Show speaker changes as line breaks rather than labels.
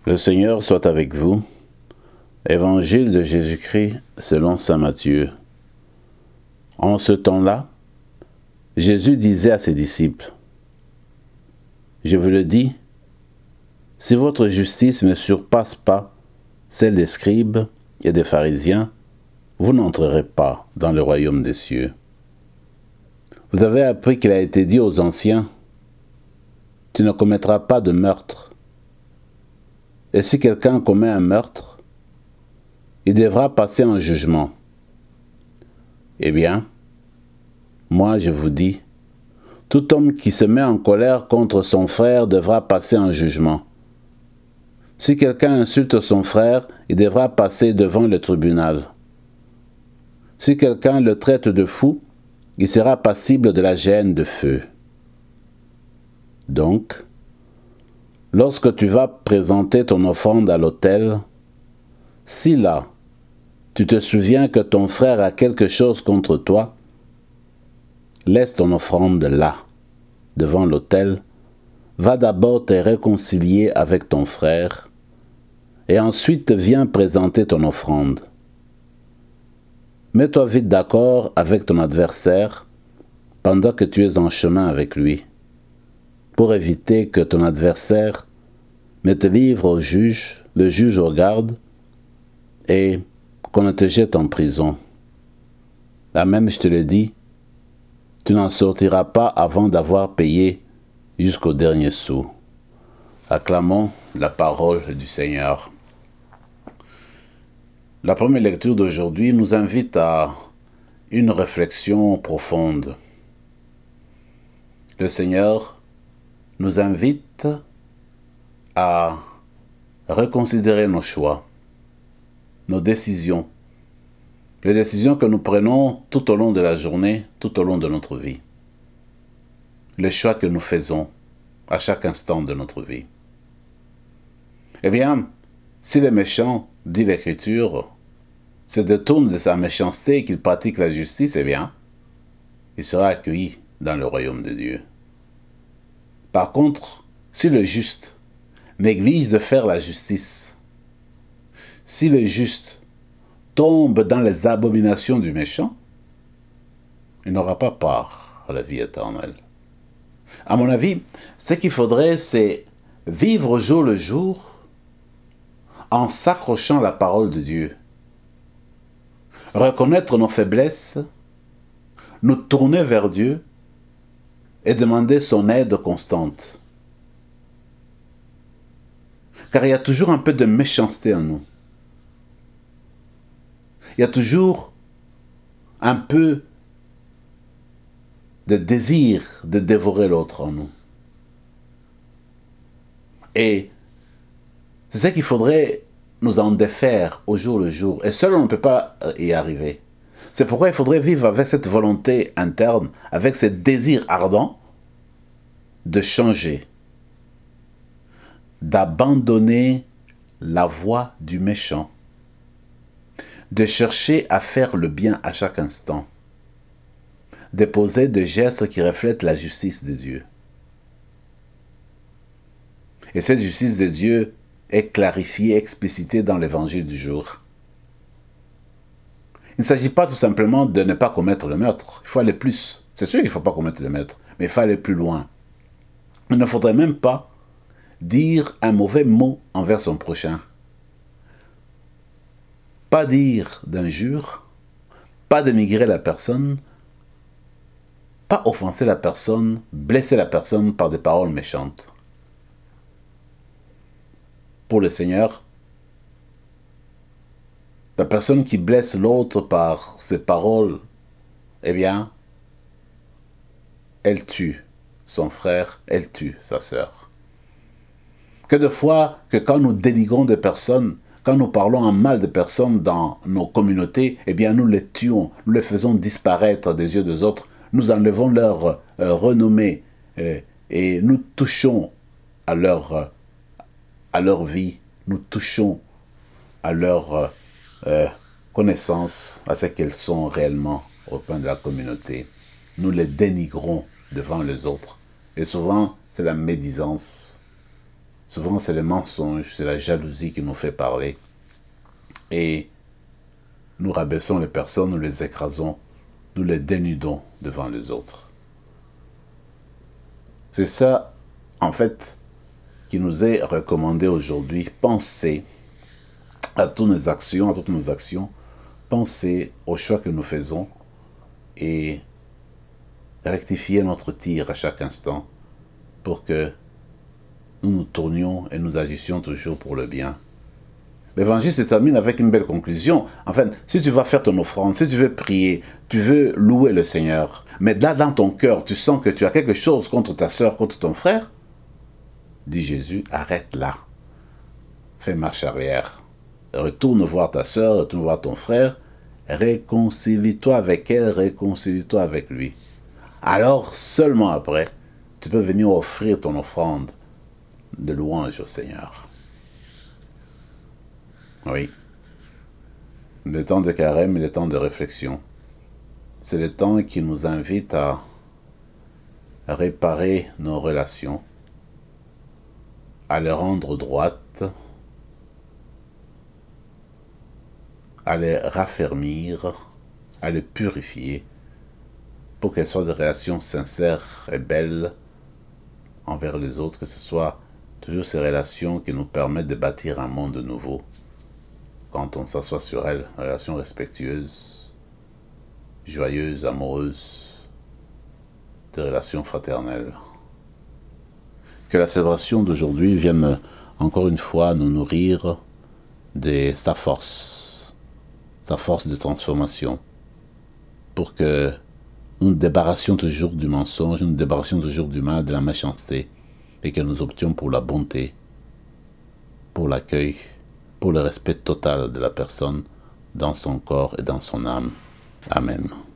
Le Seigneur soit avec vous. Évangile de Jésus-Christ selon saint Matthieu. En ce temps-là, Jésus disait à ses disciples, « Je vous le dis, si votre justice ne surpasse pas celle des scribes et des pharisiens, vous n'entrerez pas dans le royaume des cieux. Vous avez appris qu'il a été dit aux anciens, « Tu ne commettras pas de meurtre. » Et si quelqu'un commet un meurtre, il devra passer en jugement. Eh bien, moi je vous dis, tout homme qui se met en colère contre son frère devra passer en jugement. Si quelqu'un insulte son frère, il devra passer devant le tribunal. Si quelqu'un le traite de fou, il sera passible de la gêne de feu. Donc, lorsque tu vas présenter ton offrande à l'autel, si là, tu te souviens que ton frère a quelque chose contre toi, laisse ton offrande là, devant l'autel, va d'abord te réconcilier avec ton frère, et ensuite viens présenter ton offrande. Mets-toi vite d'accord avec ton adversaire pendant que tu es en chemin avec lui, pour éviter que ton adversaire ne te livre au juge, le juge au garde, et qu'on ne te jette en prison. Là même, je te le dis, tu n'en sortiras pas avant d'avoir payé jusqu'au dernier sou. Acclamons la parole du Seigneur. La première lecture d'aujourd'hui nous invite à une réflexion profonde. Le Seigneur nous invite à reconsidérer nos choix, nos décisions, les décisions que nous prenons tout au long de la journée, tout au long de notre vie. Les choix que nous faisons à chaque instant de notre vie. Eh bien, si le méchant, dit l'Écriture, se détourne de sa méchanceté et qu'il pratique la justice, eh bien, il sera accueilli dans le royaume de Dieu. Par contre, si le juste néglige de faire la justice, si le juste tombe dans les abominations du méchant, il n'aura pas part à la vie éternelle. À mon avis, ce qu'il faudrait, c'est vivre au jour le jour en s'accrochant à la parole de Dieu. Reconnaître nos faiblesses, nous tourner vers Dieu et demander son aide constante. Car il y a toujours un peu de méchanceté en nous. Il y a toujours un peu de désir de dévorer l'autre en nous. Et c'est ça qu'il faudrait nous en défaire au jour le jour. Et seul on ne peut pas y arriver. C'est pourquoi il faudrait vivre avec cette volonté interne, avec ce désir ardent de changer, d'abandonner la voie du méchant, de chercher à faire le bien à chaque instant, de poser des gestes qui reflètent la justice de Dieu. Et cette justice de Dieu est clarifiée, explicitée dans l'évangile du jour. Il ne s'agit pas tout simplement de ne pas commettre le meurtre. Il faut aller plus. C'est sûr qu'il ne faut pas commettre le meurtre, mais il faut aller plus loin. Il ne faudrait même pas dire un mauvais mot envers son prochain. Pas dire d'injures, pas dénigrer la personne, pas offenser la personne, blesser la personne par des paroles méchantes. Pour le Seigneur, la personne qui blesse l'autre par ses paroles, eh bien, elle tue son frère, elle tue sa sœur. Que de fois que quand nous dénigrons des personnes, quand nous parlons en mal de personnes dans nos communautés, eh bien nous les tuons, nous les faisons disparaître des yeux des autres, nous enlevons leur renommée et nous touchons à leur vie, nous touchons à leur connaissance, à ce qu'elles sont réellement au sein de la communauté. Nous les dénigrons devant les autres. Et souvent, c'est la médisance. Souvent, c'est les mensonges, c'est la jalousie qui nous fait parler. Et nous rabaissons les personnes, nous les écrasons, nous les dénudons devant les autres. C'est ça, en fait, qui nous est recommandé aujourd'hui. Pensez à toutes nos actions, pensez aux choix que nous faisons et rectifier notre tir à chaque instant pour que nous nous tournions et nous agissions toujours pour le bien. L'évangile se termine avec une belle conclusion. Enfin, si tu vas faire ton offrande, si tu veux prier, tu veux louer le Seigneur, mais là dans ton cœur, tu sens que tu as quelque chose contre ta sœur, contre ton frère, dit Jésus, arrête là. Fais marche arrière. Retourne voir ta sœur, retourne voir ton frère, réconcilie-toi avec elle, réconcilie-toi avec lui. Alors, seulement après, tu peux venir offrir ton offrande de louange au Seigneur. Oui. Le temps de carême et le temps de réflexion. C'est le temps qui nous invite à réparer nos relations, à les rendre droites, à les raffermir, à les purifier, pour qu'elles soient des relations sincères et belles envers les autres, que ce soit toujours ces relations qui nous permettent de bâtir un monde nouveau. Quand on s'assoit sur elles, relations respectueuses, joyeuses, amoureuses, des relations fraternelles. Que la célébration d'aujourd'hui vienne encore une fois nous nourrir de sa force de transformation, pour que nous nous débarrassions toujours du mensonge, nous nous débarrassions toujours du mal, de la méchanceté, et que nous options pour la bonté, pour l'accueil, pour le respect total de la personne dans son corps et dans son âme. Amen.